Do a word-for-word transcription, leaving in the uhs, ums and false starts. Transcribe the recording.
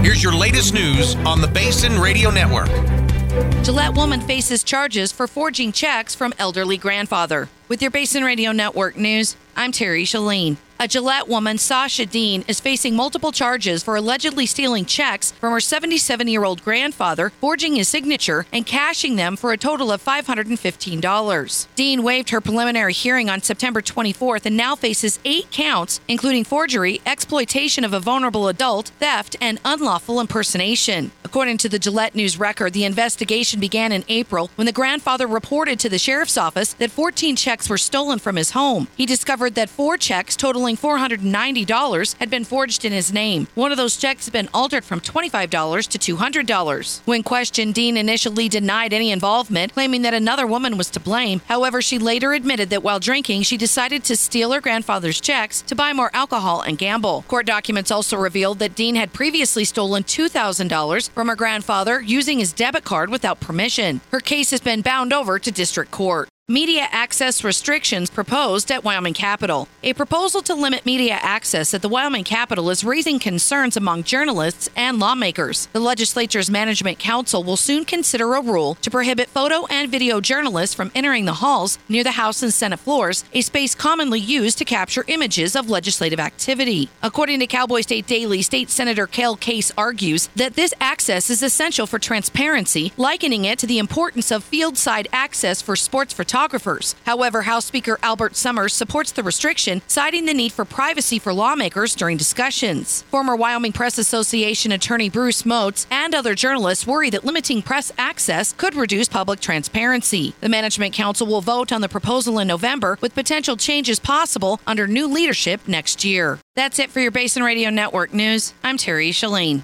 Here's your latest news on the Basin Radio Network. Gillette woman faces charges for forging checks from elderly grandfather. With your Basin Radio Network news, I'm Terry Shalene. A Gillette woman, Sasha Dean, is facing multiple charges for allegedly stealing checks from her seventy-seven-year-old grandfather, forging his signature, and cashing them for a total of five hundred fifteen dollars. Dean waived her preliminary hearing on September twenty-fourth and now faces eight counts, including forgery, exploitation of a vulnerable adult, theft, and unlawful impersonation. According to the Gillette News Record, the investigation began in April when the grandfather reported to the sheriff's office that fourteen checks were stolen from his home. He discovered that four checks totaling four hundred ninety dollars had been forged in his name. One of those checks had been altered from twenty-five dollars to two hundred dollars. When questioned, Dean initially denied any involvement, claiming that another woman was to blame. However, she later admitted that while drinking, she decided to steal her grandfather's checks to buy more alcohol and gamble. Court documents also revealed that Dean had previously stolen two thousand dollars from her grandfather using his debit card without permission. Her case has been bound over to district court. Media access restrictions proposed at Wyoming Capitol. A proposal to limit media access at the Wyoming Capitol is raising concerns among journalists and lawmakers. The legislature's Management Council will soon consider a rule to prohibit photo and video journalists from entering the halls near the House and Senate floors, a space commonly used to capture images of legislative activity. According to Cowboy State Daily, State Senator Cale Case argues that this access is essential for transparency, likening it to the importance of field-side access for sports photographers. However, House Speaker Albert Summers supports the restriction, citing the need for privacy for lawmakers during discussions. Former Wyoming Press Association attorney Bruce Moats and other journalists worry that limiting press access could reduce public transparency. The Management Council will vote on the proposal in November, with potential changes possible under new leadership next year. That's it for your Basin Radio Network news. I'm Terry Shalene.